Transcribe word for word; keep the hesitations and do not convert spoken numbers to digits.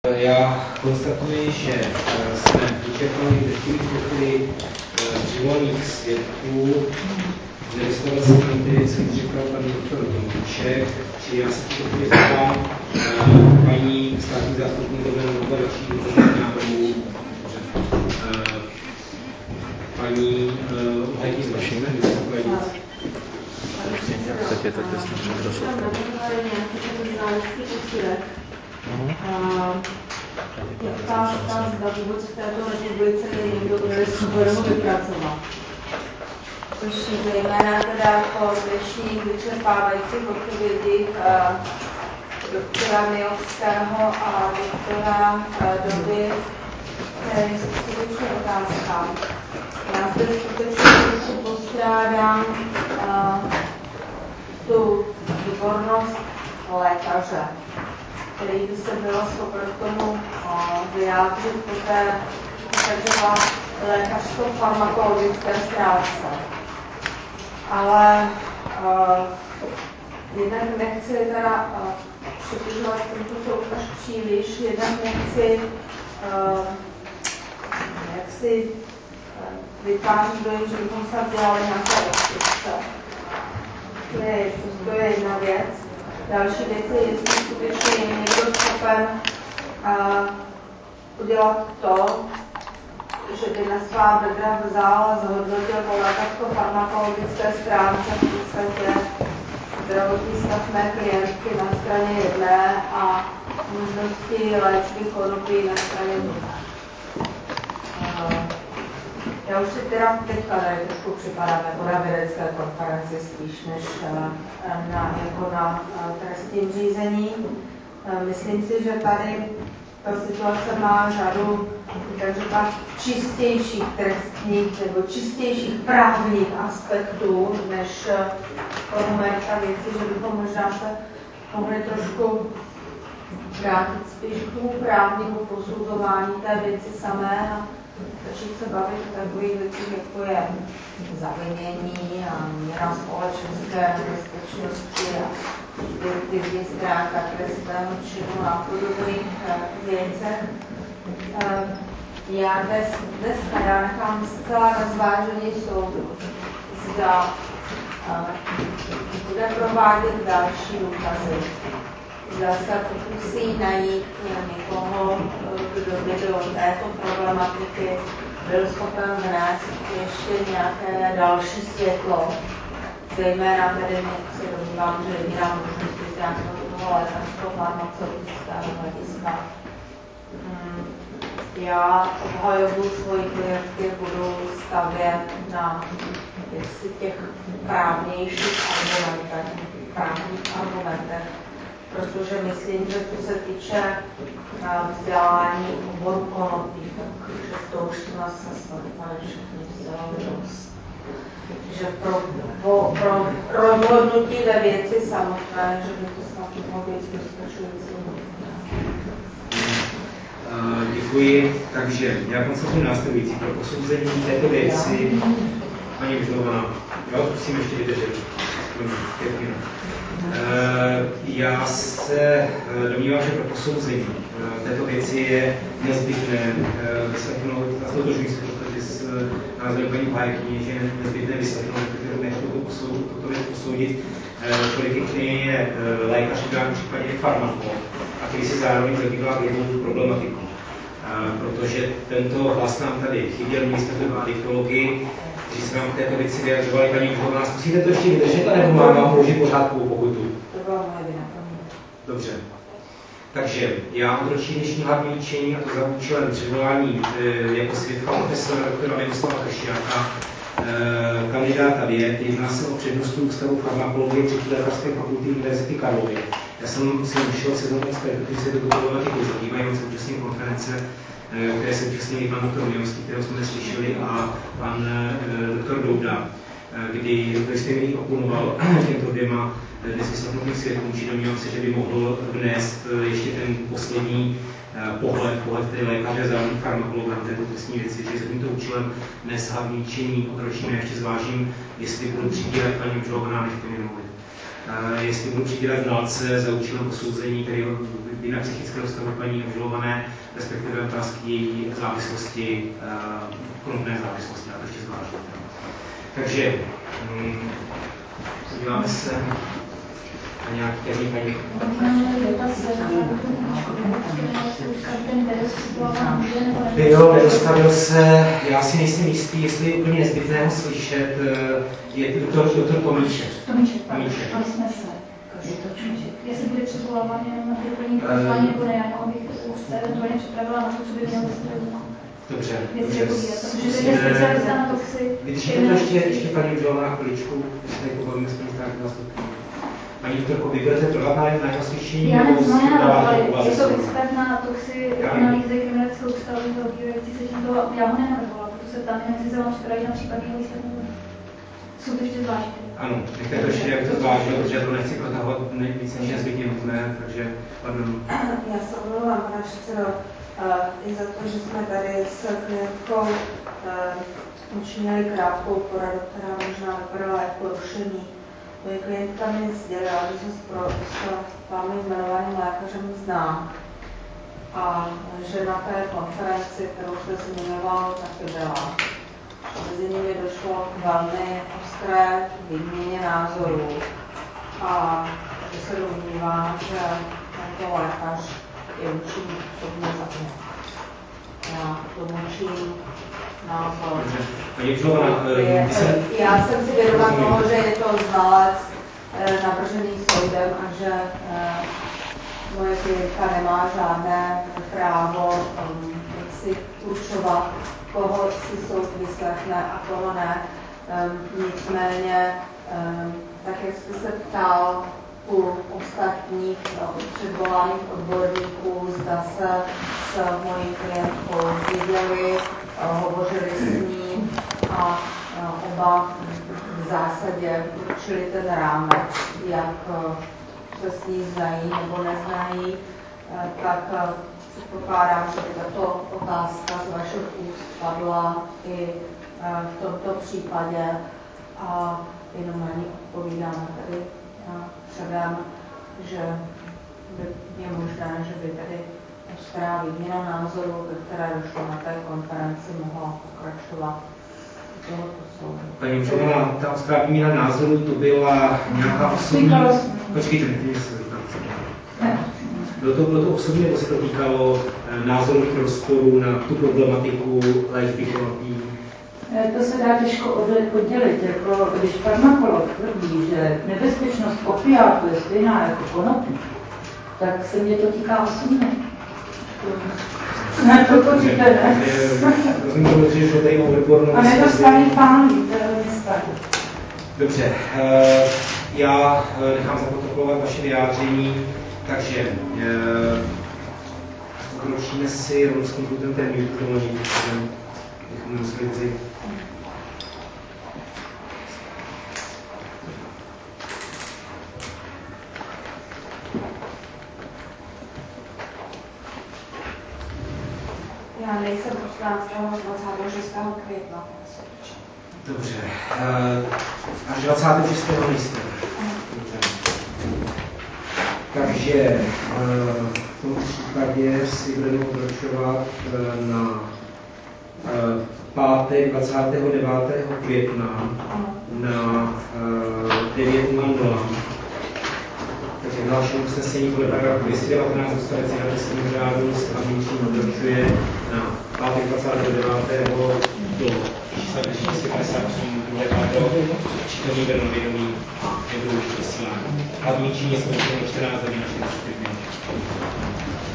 Já konstatuji, že jsme vyčerpali drtivý počty přivolených svědků. Nevyslovil jsem tedy, co říkal pan doktor Domíček, či já se v tuto chvíli zeptám paní státní zástupní dovednou další důvodných návrhů. Paní Hajtí z vaším, tak je tak jasný, že prosím. Ptám se, zda vůbec v této republice je někdo, kdo je schopný ho vypracovat. Což zejména teda po dnešních vyčerpávajících odpovědích doktora Milovského a doktora Doby, které jsou skutečně otázka. Já zde skutečně postrádám tu výbornost lékaře, který by se bylo schopen k tomu vyjádřit po té takzvané lékařsko-farmakologické stránce. Ale uh, jednak nechci teda uh, přibližovat tento soukaž příliš, jednak nechci uh, jaksi uh, vytvářet dojem, že bychom se dělali nějaké obstrukce. To je, to je jedna věc. Další věc je, jestli skutečně je někdo schopen uh, udělat to, že by na svá bedra vzal a zhodnotil po lékařsko-farmakologické stránce v podstatě zdravotní stav mé klientky na straně jedné a možnosti léčby konopí na straně druhé. Uh, já už si teda teďka tady trošku připadám jako na vědecké konferenci spíš než uh, na, jako na uh, trestním řízení. Uh, myslím si, že tady ta situace má řadu takřka čistějších trestních nebo čistějších právních aspektů, než formalita věci, že bychom možná se mohli trošku vrátit spíš k tomu právnímu posuzování té věci samé a začít se bavit o takových věcích, jako je zavinění a míra společenské bezpečnosti a direktivní stránka trestného činu a podobných věcech. Já dnes, dneska já nechám zcela na zvážení soudu, zda bude provádět další důkazy. Zda se pokusí najít někoho, kdo by do této problematiky byl schopen vnést ještě nějaké další světlo. Zejména tedy si domnívám, že jediná možnost je nějakého toho lékařsko-farmaceutického hlediska. Hmm. Já obhajobu svoji klientky budu stavět na těch právnějších argumentech, právních argumentech, protože myslím, že co se týče vzdělání oboru konopí, takže to už jsme se shodli všichni vzdělali dost. Že pro, pro, pro rozhodnutí ve věci samotné, že by to snad mohlo být dostačující. Děkuji. Takže já konstatuji následující. Pro posouzení této věci, paní Vyžlovaná, jo, musím ještě vydržet. Já se domnívám, že pro posouzení této věci je nezbytné vyslechnout, a stotožňuji se s názorem paní Pájky, že je nezbytné vyslechnout, protože toto věc posoudit, kolik je lékař, v případě farmakolog, a který se zároveň zabývá vědou problematikou. Protože tento hlas nám tady chyběl, ministerstvo pro diktologii, kteří se nám k této věci vyjadřovali. Paní Vyžlovaná, zkusíte to ještě vydržet, anebo mám vám položit pořádkovou pokutu? Dobře. Takže já odročím dnešní hlavní líčení, a to za účelem předvolání e, jako svědka profesora doktora Miroslava Kršiáka, e, kandidáta věd. Jedná se o přednostu Ústavu farmakologie třetí lékařské fakulty Univerzity Karlovy. Já jsem si vyšel seznam expertů, kteří se tuto problematiku zabývají, on se účastní konference, e, o které se účastnil pan doktor Milovský, kterého jsme slyšeli, a pan e, doktor Douda, e, kdy doktor Stejný oponoval těmto dvěma dnes vysvětleným svědkům, či domnívám se, že by mohl vnést ještě ten poslední pohled, pohled tedy lékaře zároveň farmakologa na této trestní věci, že za tímto účelem dnes hlavní činí odročíme, ještě zvážím, jestli budu přibírat paní Vyžlovaná, než to mi mluvit. jestli budu přidělat znalce za účelem posouzení, který by na psychického stavu paní obžalované, respektive otázky její závislosti, konopné závislosti, a to ještě zvláštní. Takže hm, podíváme se na nějaký termín paní. Jo, nedostavil se, já si nejsem jistý, jestli je úplně nezbytné ho slyšet, je doktor, doktor Tomíček. Tomíček, Tomíček. Ptali jsme se, jestli bude předvolávat jenom na doplnění pozvání, nebo ne, já bych se eventuálně připravila na to, co by mělo vysvětlit. Dobře, dobře. Protože to je specialista na toxy. Vydržíte to ještě, ještě paní Udžová na chviličku, jestli tady pobavíme s paní státní zástupkyní. Paní doktorko, vy budete trvat na jeho slyšení? Já nevím, ale je to expert na toxy analýzy kriminalického ústavu, zabývající se tímto, já ho nenavrhovala, proto se tam nechci se vám připravit na případného výsledku. Jsou to ještě zvláštní. Ano, nechte to ještě, jak to zvážilo, protože to nechci protahovat víc než nezbytně nutné, takže pardon. Já se omlouvám, pane předsedo, i za to, že jsme tady s klientkou učinili krátkou poradu, která možná vypadala jako porušení. Moje klientka mi sdělila, že se s vámi jmenovaným lékařem znám a že na té konferenci, kterou jste zmiňoval, taky byla. Mezi nimi došlo k velmi ostré výměně názorů a že se domnívá, že tento lékař je určitě osobně zapnět. Já tlumočím názor. Já jsem si vědoma toho, že je to znalec navržený soudem a že moje klientka nemá žádné právo si určovat, koho si soud vyslechne a koho ne. Nicméně, tak jak jste se ptal u ostatních předvolaných odborníků, zda se s mojí klientkou viděli, hovořili s ní a oba v zásadě určili ten rámec, jak se s ní znají nebo neznají, tak předpokládám, že tato otázka z vašich úst padla i v tomto případě a jenom na ní odpovídáme tady předem, že by je možné, že by tady ostrá výměna názoru, ke které došlo na té konferenci, mohla pokračovat tohoto soudu. Paní Udžová, ta ostrá výměna názoru, to byla nějaká osobní... Počkejte, ty se Bylo to, bylo to osobní, nebo se to týkalo názorových rozporů na tu problematiku léčby konopí? To se dá těžko oddělit. Jako, když farmakolog tvrdí, že nebezpečnost opiátu je stejná jako konopí, tak se mě to týká osobně. Ne, to určitě ne. Rozumím tomu, že šlo tady o odbornou... A nedostali pány, které nestali. Dobře, já nechám zaprotokolovat vaše vyjádření, takže pokročíme si rovnou s tím termínu, to může být, bychom museli vzít. Já nejsem osmnáctého až dvacátého šestého května. Dobře. Až dvacátého šestého nejste. Takže v tom případě si budeme pokračovat na pátek dvacátého devátého května na devět nula nula. Takže další usnesení podle paragrafu dvě stě devatenáct odstavec jedna trestního řádu se pamětí pokračuje na pátek dvacátého devátého do čísla dvě padesát osm druhé páteho přítomný byl na vědomí nebudu už vysílání. Hlavní čin je skončeno čtrnáct hodin a čtyřicet pět minut.